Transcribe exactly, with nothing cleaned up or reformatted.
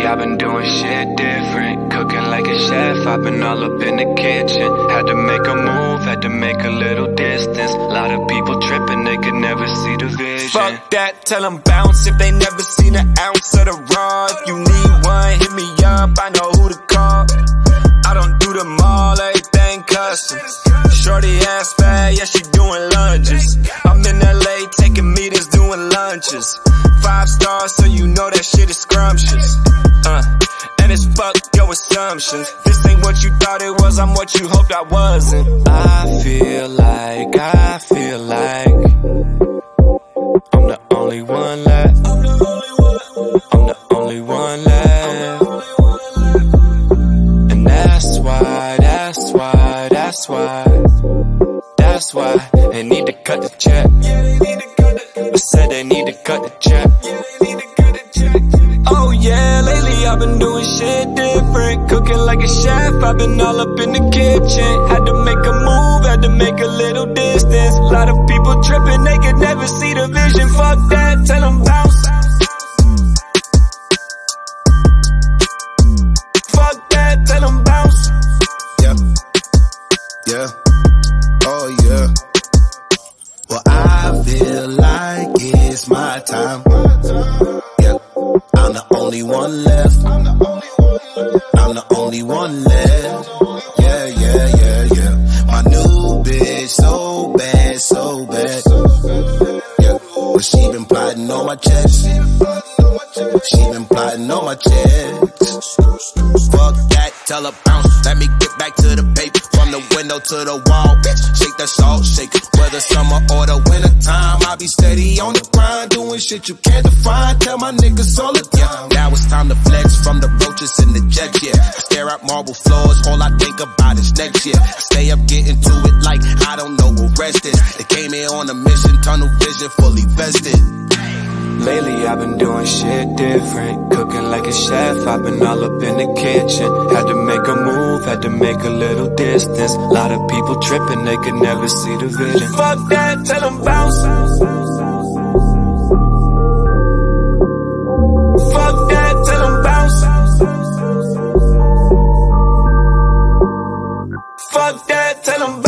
I've been doing shit different, cooking like a chef. I've been all up in the kitchen. Had to make a move, had to make a little distance. A lot of people tripping, they could never see the vision. Fuck that, tell them bounce if they never seen an ounce of the raw. If you need one, hit me up, I know who to call. I don't do them all, everything custom. Shorty ass fat, yeah, she doing lunges. I'm in L A taking meetings, doing lunches. Five stars, so you know that shit is scrumptious. Uh, and it's fuck your assumptions. This ain't what you thought it was, I'm what you hoped I wasn't. I feel like, I feel like I'm the only one left. I'm the only one. I'm the only one left. And that's why, that's why, that's why, that's why they need to cut the check. I said they need to cut the check. Oh yeah, lately I've been doing shit different, cooking like a chef. I've been all up in the kitchen. Had to make a move, had to make a little distance. A lot of people tripping, they could never see the vision. Fuck that, tell them bounce. Fuck that, tell them bounce. Yeah, yeah, oh yeah. Well, I feel like it's my time. Yeah, I'm the only one left. I'm the only one left. Yeah, yeah, yeah, yeah. My new bitch so bad, so bad. Yeah, but she been plotting on my checks. She been plotting on my checks. Fuck that, tell her bounce. Let me get back to the paper. From the window to the wall, bitch. Shake that salt, shake it. Whether summer or the winter time, I be steady on the grind, doing shit you can't define. Tell my niggas all the time. Now it's time to flex from the roaches and the jets, yeah. I stare at marble floors, all I think about is next year. I stay up getting to it like I don't know what rest is. They came here on a mission, tunnel vision, fully vested. Lately I've been doing shit different, cooking like a chef. I've been all up in the kitchen. Had to make a move, had to make a little distance. A lot of people tripping, they could never see the vision. Fuck that, tell them bounce. Fuck that, tell them bounce. Fuck that, tell them bounce.